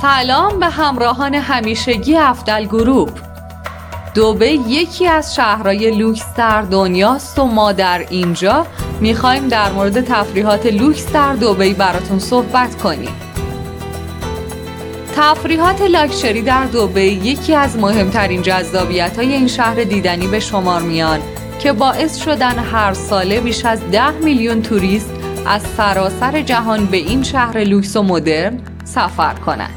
سلام به همراهان همیشگی افضل گروپ. دبی یکی از شهرهای لوکس در دنیاست و ما در اینجا میخوایم در مورد تفریحات لوکس در دبی براتون صحبت کنیم. تفریحات لاکچری در دبی یکی از مهمترین جذابیت‌های این شهر دیدنی به شمار میان که باعث شدن هر ساله بیش از 10 میلیون توریست از سراسر جهان به این شهر لوکس و مدرن سفر کنند.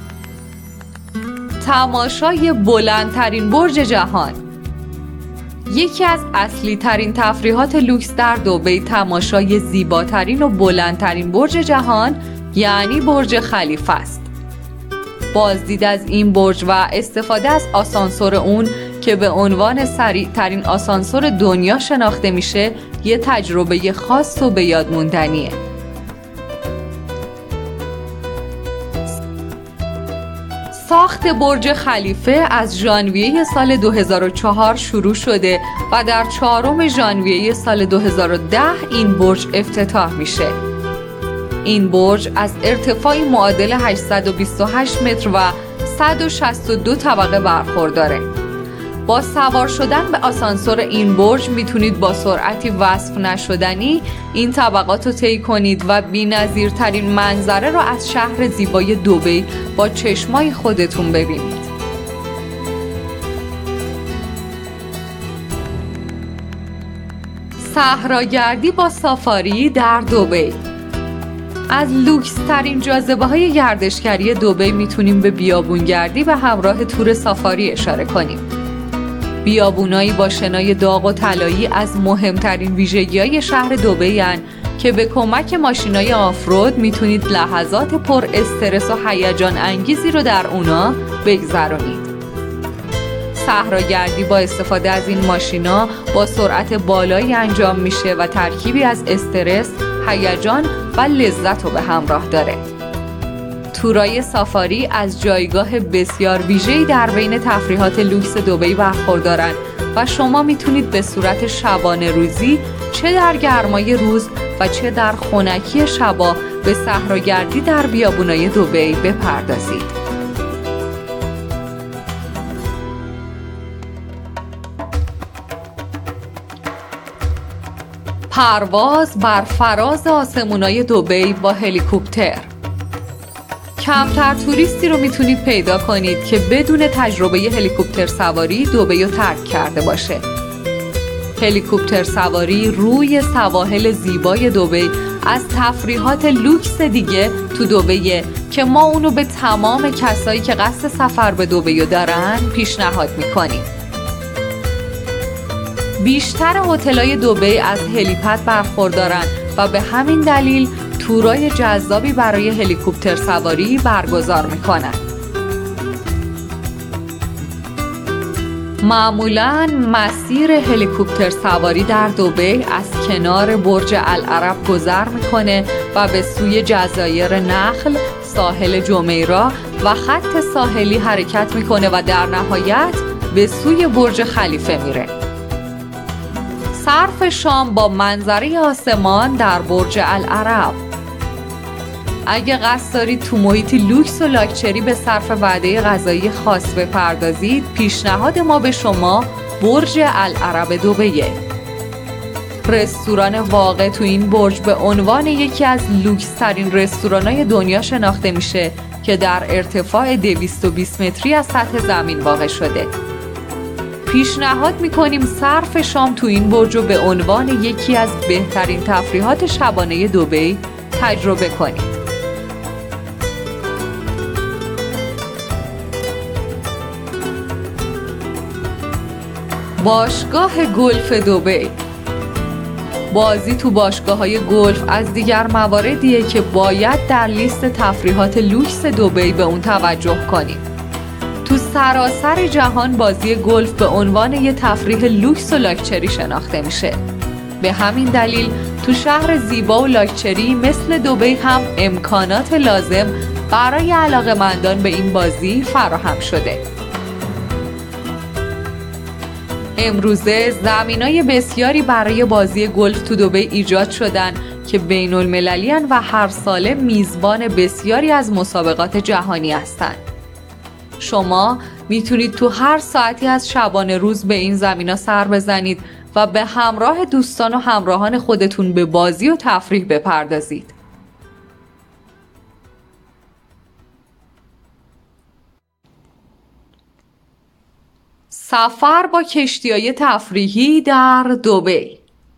تماشای بلندترین برج جهان. یکی از اصلی ترین تفریحات لوکس در دبی تماشای زیباترین و بلندترین برج جهان یعنی برج خلیفه است. بازدید از این برج و استفاده از آسانسور اون که به عنوان سریع ترین آسانسور دنیا شناخته میشه یه تجربه خاص و به یاد موندنیه. ساخت برج خلیفه از ژانویه سال 2004 شروع شده و در 4 ژانویه سال 2010 این برج افتتاح میشه. این برج از ارتفاعی معادل 828 متر و 162 طبقه برخورداره. با سوار شدن به آسانسور این برج میتونید با سرعتی وصف نشدنی این طبقات رو طی کنید و بی‌نظیرترین منظره رو از شهر زیبای دبی با چشمای خودتون ببینید. صحراگردی با سافاری در دبی. از لوکس ترین جاذبه های گردشگری دبی میتونیم به بیابونگردی و همراه تور سافاری اشاره کنیم. بیابونایی با شنای داغ و طلایی از مهمترین ویژگی‌های شهر دبی هستند که به کمک ماشینای آفرود میتونید لحظات پر استرس و هیجان انگیزی رو در اونا بگذرونید. صحراگردی با استفاده از این ماشینا با سرعت بالایی انجام میشه و ترکیبی از استرس، هیجان و لذت رو به همراه داره. تورای سافاری از جایگاه بسیار ویژه‌ای در بین تفریحات لوکس دبی برخوردارن و شما میتونید به صورت شبانه روزی چه در گرمای روز و چه در خنکی شبا به صحراگردی در بیابونای دبی بپردازید. پرواز بر فراز آسمونای دبی با هلیکوپتر. کمتر توریستی رو میتونید پیدا کنید که بدون تجربه هلیکوپتر سواری دبی رو ترک کرده باشه. هلیکوپتر سواری روی سواحل زیبای دبی از تفریحات لوکس دیگه تو دبیه که ما اونو به تمام کسایی که قصد سفر به دبی دارن پیشنهاد میکنیم. بیشتر هتل‌های دبی از هلیپد برخوردارن و به همین دلیل تورای جذابی برای هلیکوپتر سواری برگزار میکنن. معمولاً مسیر هلیکوپتر سواری در دبی از کنار برج العرب گذر میکنه و به سوی جزایر نخل، ساحل جمیرا و خط ساحلی حرکت میکنه و در نهایت به سوی برج خلیفه میره. صرف شام با منظره آسمان در برج العرب. اگه قصد دارید تو محیط لوکس و لاکچری به صرف وعده غذایی خاص بپردازید، پیشنهاد ما به شما برج العرب دبیه. رستوران واقع تو این برج به عنوان یکی از لوکس ترین رستوران‌های دنیا شناخته میشه که در ارتفاع 220 متری از سطح زمین واقع شده. پیشنهاد میکنیم صرف شام تو این برج رو به عنوان یکی از بهترین تفریحات شبانه دبی تجربه کنید. باشگاه گلف دبی. بازی تو باشگاه‌های گلف از دیگر مواردیه که باید در لیست تفریحات لوکس دبی به اون توجه کنیم. تو سراسر جهان بازی گلف به عنوان یه تفریح لوکس و لاکچری شناخته میشه. به همین دلیل تو شهر زیبا و لاکچری مثل دبی هم امکانات لازم برای علاقه‌مندان به این بازی فراهم شده. امروزه زمینای بسیاری برای بازی گلف تو دبی ایجاد شدن که بین المللی و هر ساله میزبان بسیاری از مسابقات جهانی هستند. شما میتونید تو هر ساعتی از شبانه روز به این زمینا سر بزنید و به همراه دوستان و همراهان خودتون به بازی و تفریح بپردازید. سفر با کشتی‌های تفریحی در دبی.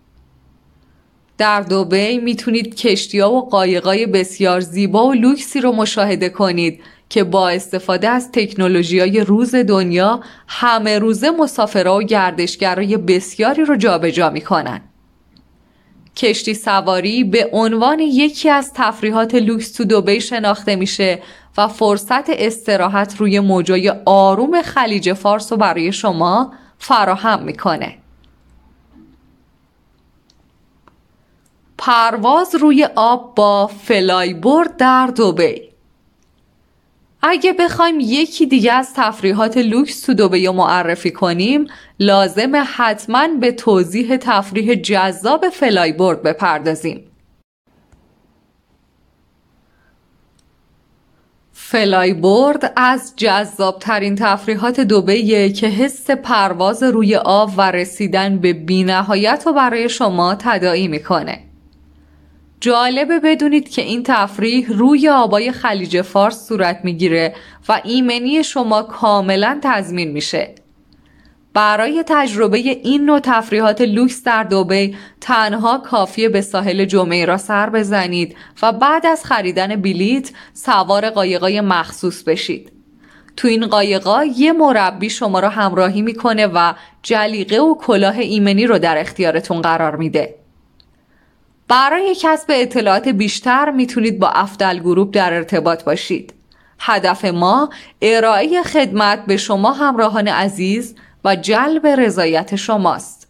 در دبی میتونید کشتی‌ها و قایق‌های بسیار زیبا و لوکسی رو مشاهده کنید که با استفاده از تکنولوژی‌های روز دنیا همه روزه مسافرها و گردشگرای بسیاری رو جابجا میکنن. کشتی سواری به عنوان یکی از تفریحات لوکس تو دبی شناخته میشه و فرصت استراحت روی موجای آروم خلیج فارس رو برای شما فراهم میکنه. پرواز روی آب با فلای بورد در دبی. اگه بخوایم یکی دیگه از تفریحات لوکس تو دبی رو معرفی کنیم، لازمه حتماً به توضیح تفریح جذاب فلای بورد بپردازیم. فلای بورد از جذابترین تفریحات دبیه که حس پرواز روی آب و رسیدن به بی‌نهایت رو برای شما تداعی میکنه. جالبه بدونید که این تفریح روی آبای خلیج فارس صورت میگیره و ایمنی شما کاملا تضمین میشه. برای تجربه این نوع تفریحات لوکس در دبی تنها کافیه به ساحل جمیرا سر بزنید و بعد از خریدن بلیت سوار قایقای مخصوص بشید. تو این قایقا یه مربی شما رو همراهی میکنه و جلیقه و کلاه ایمنی رو در اختیارتون قرار میده. برای کسب اطلاعات بیشتر میتونید با افدل گروپ در ارتباط باشید. هدف ما ارائه خدمت به شما همراهان عزیز و جلب رضایت شماست.